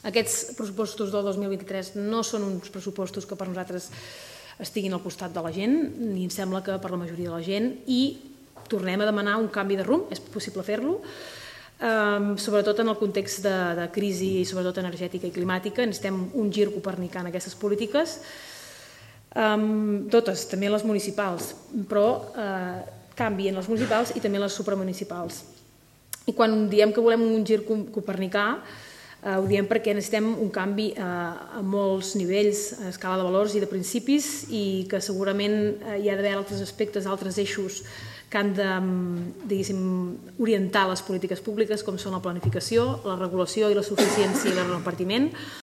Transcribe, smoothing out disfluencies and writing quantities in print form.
Aquests pressupostos del 2023 no són uns pressupostos que per nosaltres estiguin al costat de la gent, ni em sembla que per la majoria de la gent, i tornem a demanar un canvi de rumb, és possible fer-lo, sobretot en el context de crisi, sobretot energètica i climàtica. Necessitem un gir copernicà en aquestes polítiques, totes, també les municipals, però canvi en les municipals i també en les supramunicipals. I quan diem que volem un gir copernicà, ho diem perquè necessitem un canvi a molts nivells, a escala de valors i de principis, i que segurament hi ha d'haver altres aspectes, altres eixos que han de orientar les polítiques públiques, com són la planificació, la regulació i la suficiència i el repartiment,